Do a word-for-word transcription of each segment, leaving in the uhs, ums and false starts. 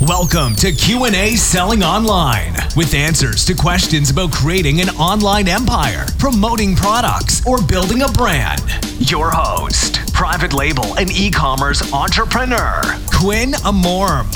Welcome to Q and A Selling Online, with answers to questions about creating an online empire, promoting products, or building a brand. Your host, private label and e-commerce entrepreneur, Quinn Amorm.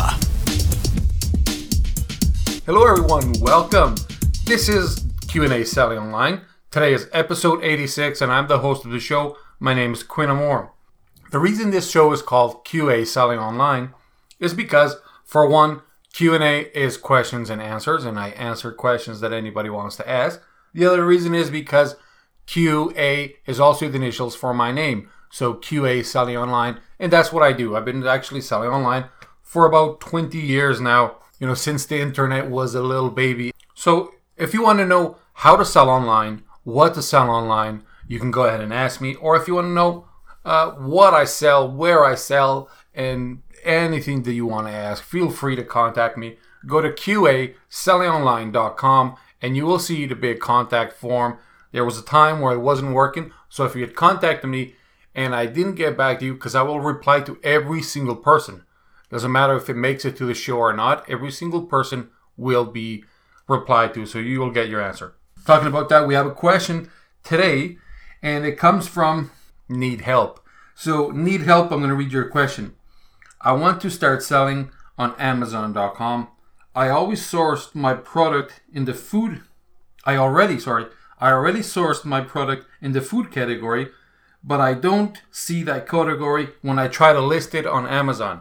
Hello everyone, welcome. This is Q and A Selling Online. Today is episode eighty-six and I'm the host of the show. My name is Quinn Amorm. The reason this show is called Q and A Selling Online is because, for one, Q and A is questions and answers, and I answer questions that anybody wants to ask. The other reason is because Q A is also the initials for my name. So Q and A Selling Online, and that's what I do. I've been actually selling online for about twenty years now, you know, since the internet was a little baby. So if you want to know how to sell online, what to sell online, you can go ahead and ask me. Or if you want to know uh, what I sell, where I sell, and anything that you want to ask, feel free to contact me. Go to Q A selling online dot com and you will see the big contact form. There was a time where it wasn't working, so if you had contacted me and I didn't get back to you, because I will reply to every single person. Doesn't matter if it makes it to the show or not, every single person will be replied to, so you will get your answer. Talking about that, we have a question today, and it comes from Need Help. So, Need Help, I'm going to read your question. I want to start selling on Amazon dot com. I always sourced my product in the food. I already, sorry, I already sourced my product in the food category, but I don't see that category when I try to list it on Amazon.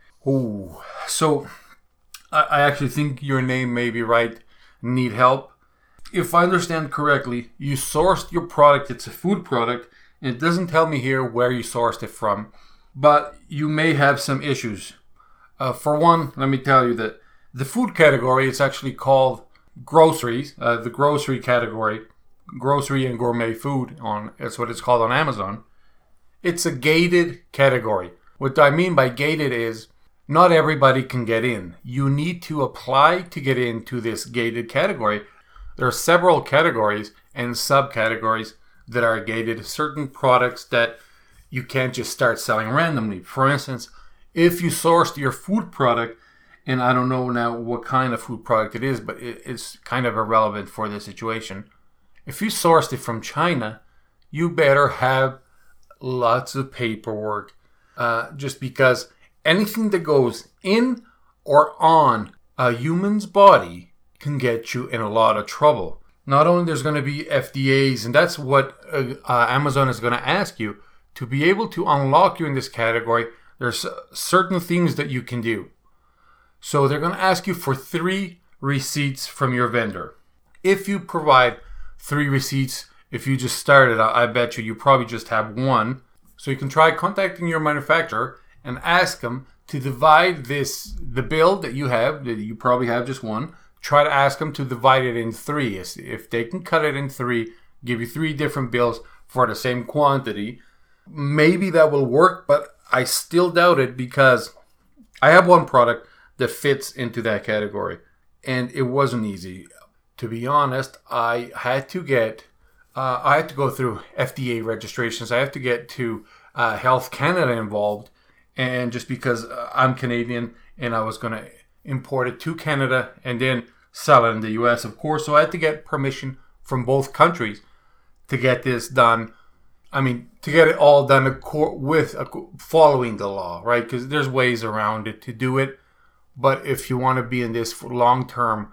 Oh, so I, I actually think your name may be right. Need help. If I understand correctly, you sourced your product. It's a food product. And it doesn't tell me here where you sourced it from. But you may have some issues. Uh, for one, let me tell you that the food category is actually called groceries. Uh, the grocery category, grocery and gourmet food, on that's what it's called on Amazon. It's a gated category. What I mean by gated is not everybody can get in. You need to apply to get into this gated category. There are several categories and subcategories that are gated. Certain products that you can't just start selling randomly. For instance, if you sourced your food product, and I don't know now what kind of food product it is, but it, it's kind of irrelevant for this situation. If you sourced it from China, you better have lots of paperwork. Uh, just because anything that goes in or on a human's body can get you in a lot of trouble. Not only there's going to be F D As, and that's what uh, uh, Amazon is going to ask you. To be able to unlock you in this category, there's certain things that you can do. So they're going to ask you for three receipts from your vendor. If you provide three receipts, if you just started, I bet you you probably just have one. So you can try contacting your manufacturer and ask them to divide this, the bill that you have, that you probably have just one, try to ask them to divide it in three. If they can cut it in three, give you three different bills for the same quantity, maybe that will work, but I still doubt it because I have one product that fits into that category, and it wasn't easy. To be honest, I had to get, uh, I had to go through F D A registrations. I have to get to uh, Health Canada involved, and just because I'm Canadian and I was going to import it to Canada and then sell it in the U S, of course, so I had to get permission from both countries to get this done. I mean, to get it all done with following the law, right? Because there's ways around it to do it. But if you want to be in this for long term,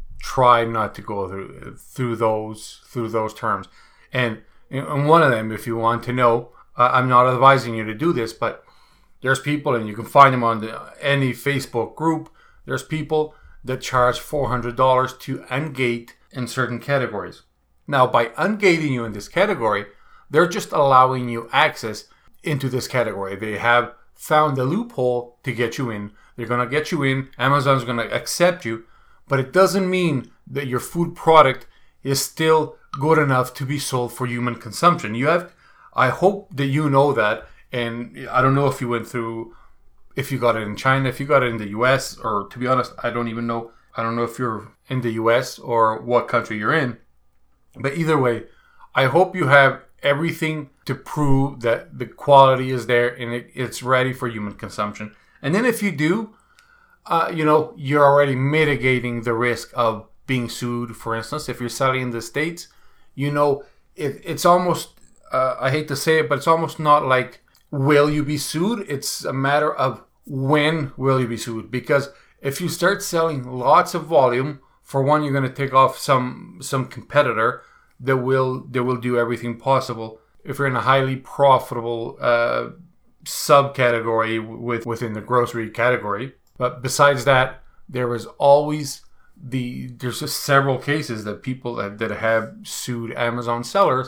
try not to go through through those through those terms. And and one of them, if you want to know, uh, I'm not advising you to do this, but there's people, and you can find them on the, any Facebook group. There's people that charge four hundred dollars to ungate in certain categories. Now, by ungating you in this category, they're just allowing you access into this category. They have found a loophole to get you in. They're going to get you in. Amazon's going to accept you. But it doesn't mean that your food product is still good enough to be sold for human consumption. You have, I hope that you know that. And I don't know if you went through, if you got it in China, if you got it in the U S, or to be honest, I don't even know. I don't know if you're in the U S or what country you're in. But either way, I hope you have everything to prove that the quality is there and it, it's ready for human consumption. And then if you do, uh, you know, you're already mitigating the risk of being sued. For instance, if you're selling in the States, you know, it, it's almost, uh, I hate to say it, but it's almost not like, will you be sued? It's a matter of when will you be sued? Because if you start selling lots of volume, for one, you're going to take off some some competitor that will that will do everything possible. If you're in a highly profitable uh, subcategory with within the grocery category, but besides that, there was always the there's just several cases that people that, that have sued Amazon sellers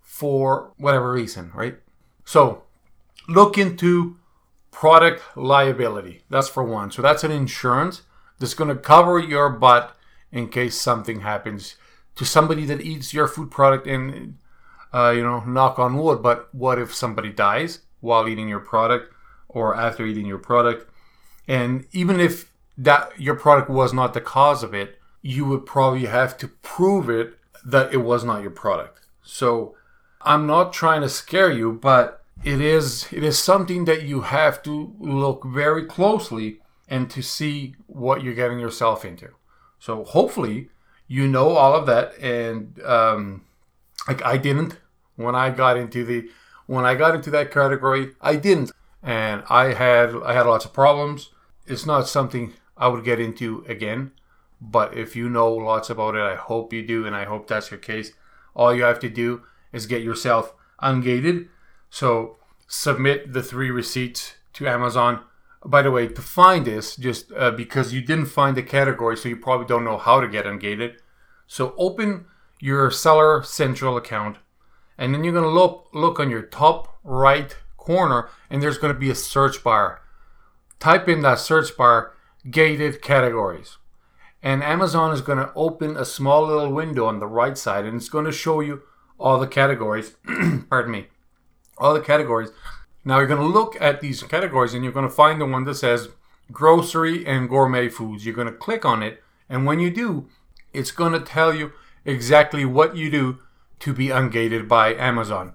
for whatever reason, right? So look into product liability. That's for one. So that's an insurance that's going to cover your butt in case something happens to somebody that eats your food product. And, uh, you know, knock on wood, but what if somebody dies while eating your product or after eating your product? And even if that your product was not the cause of it, you would probably have to prove it that it was not your product. So I'm not trying to scare you, but it is it is something that you have to look very closely and to see what you're getting yourself into. So hopefully you know all of that, and um, like I didn't when I got into the when I got into that category. I didn't, and I had I had lots of problems. It's not something I would get into again, but if you know lots about it, I hope you do, and I hope that's your case. All you have to do is get yourself ungated. So submit the three receipts to Amazon. By the way, to find this, just uh, because you didn't find the category, so you probably don't know how to get ungated. So open your Seller Central account, and then you're going to look, look on your top right corner, and there's going to be a search bar. Type in that search bar, gated categories. And Amazon is going to open a small little window on the right side, and it's going to show you all the categories. Pardon me. All the categories. Now you're going to look at these categories and you're going to find the one that says grocery and gourmet foods. You're going to click on it, and when you do, it's going to tell you exactly what you do to be ungated by Amazon.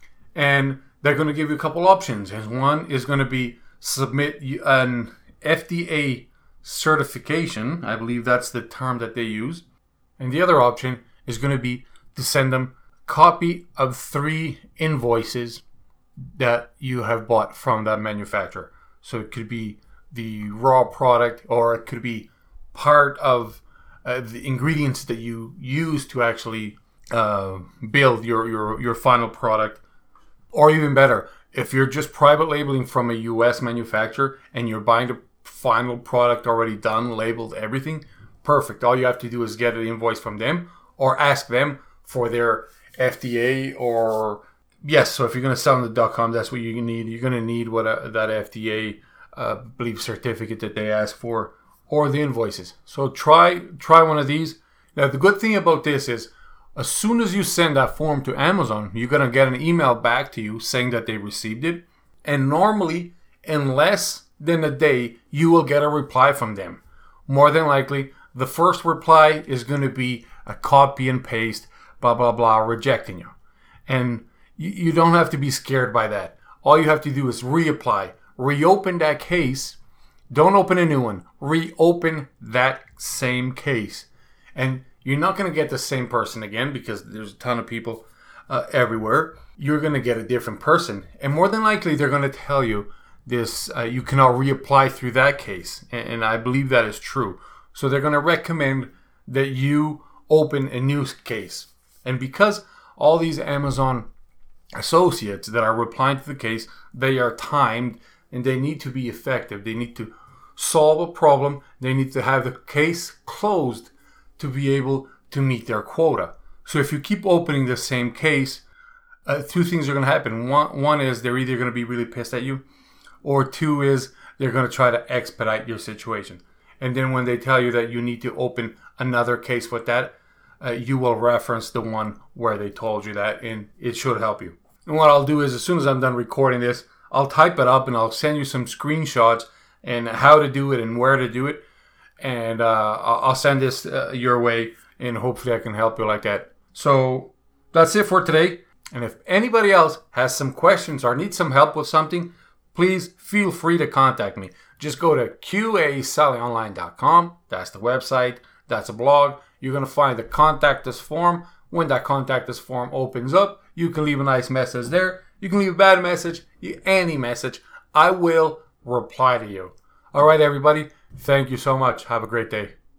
And they're going to give you a couple options. And one is going to be submit an F D A certification. I believe that's the term that they use. And the other option is going to be to send them a copy of three invoices that you have bought from that manufacturer. So it could be the raw product, or it could be part of uh, the ingredients that you use to actually uh, build your, your, your final product. Or even better, if you're just private labeling from a U S manufacturer and you're buying the final product already done, labeled, everything, perfect. All you have to do is get an invoice from them or ask them for their F D A or... Yes, so if you're going to sell on the dot com, that's what you need. You're going to need what a, that F D A, uh, believe certificate that they ask for, or the invoices. So try try one of these. Now, the good thing about this is, as soon as you send that form to Amazon, you're going to get an email back to you saying that they received it. And normally, in less than a day, you will get a reply from them. More than likely, the first reply is going to be a copy and paste, blah, blah, blah, rejecting you. And you don't have to be scared by that. All you have to do is reapply. Reopen that case. Don't open a new one. Reopen that same case. And you're not going to get the same person again, because there's a ton of people uh, everywhere. You're going to get a different person. And more than likely, they're going to tell you this. Uh, you can now reapply through that case. And, and I believe that is true. So they're going to recommend that you open a new case. And because all these Amazon associates that are replying to the case, they are timed and they need to be effective. They need to solve a problem. They need to have the case closed to be able to meet their quota. So if you keep opening the same case, uh, two things are going to happen. One, one is they're either going to be really pissed at you, or two is they're going to try to expedite your situation. And then when they tell you that you need to open another case with that, uh, you will reference the one where they told you that, and it should help you. And what I'll do is, as soon as I'm done recording this, I'll type it up and I'll send you some screenshots and how to do it and where to do it. And uh, I'll send this uh, your way, and hopefully I can help you like that. So that's it for today. And if anybody else has some questions or needs some help with something, please feel free to contact me. just go to Q A selling online dot com. That's the website. That's a blog. You're going to find the Contact Us form. When that Contact Us form opens up, you can leave a nice message there. You can leave a bad message, any message. I will reply to you. All right, everybody. Thank you so much. Have a great day.